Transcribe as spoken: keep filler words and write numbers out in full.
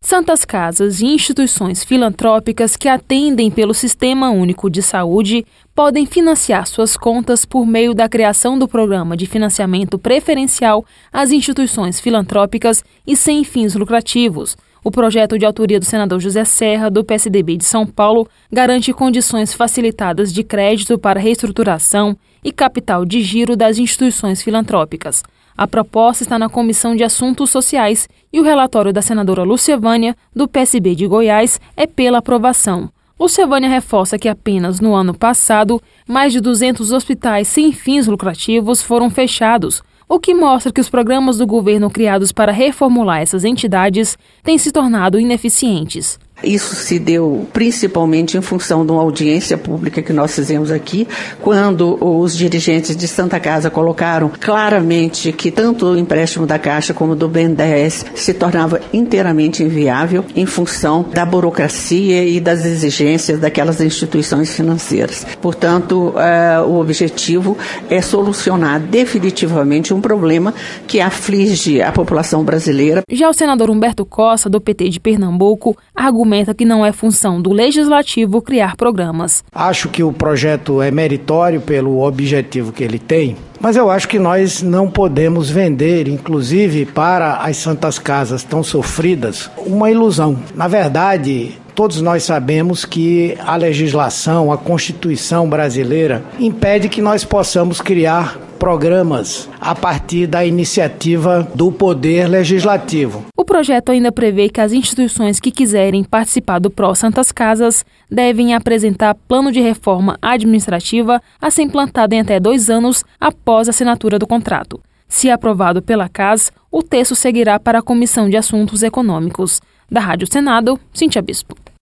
Santas Casas e instituições filantrópicas que atendem pelo Sistema Único de Saúde podem financiar suas contas por meio da criação do Programa de Financiamento Preferencial às Instituições Filantrópicas e Sem Fins Lucrativos. O projeto de autoria do senador José Serra, do P S D B de São Paulo, garante condições facilitadas de crédito para reestruturação e capital de giro das instituições filantrópicas. A proposta está na Comissão de Assuntos Sociais e o relatório da senadora Lúcia Vânia, do P S B de Goiás, é pela aprovação. Lúcia Vânia reforça que apenas no ano passado, mais de duzentos hospitais sem fins lucrativos foram fechados, o que mostra que os programas do governo criados para reformular essas entidades têm se tornado ineficientes. Isso se deu principalmente em função de uma audiência pública que nós fizemos aqui, quando os dirigentes de Santa Casa colocaram claramente que tanto o empréstimo da Caixa como do B N D E S se tornava inteiramente inviável em função da burocracia e das exigências daquelas instituições financeiras. Portanto, eh, o objetivo é solucionar definitivamente um problema que aflige a população brasileira. Já o senador Humberto Costa, do P T de Pernambuco, argumenta que não é função do Legislativo criar programas. Acho que o projeto é meritório pelo objetivo que ele tem, mas eu acho que nós não podemos vender, inclusive para as Santas Casas tão sofridas, uma ilusão. Na verdade, todos nós sabemos que a legislação, a Constituição brasileira, impede que nós possamos criar programas a partir da iniciativa do Poder Legislativo. O projeto ainda prevê que as instituições que quiserem participar do Pró Santas Casas devem apresentar plano de reforma administrativa a ser implantado em até dois anos após a assinatura do contrato. Se aprovado pela C A S, o texto seguirá para a Comissão de Assuntos Econômicos. Da Rádio Senado, Cíntia Bispo.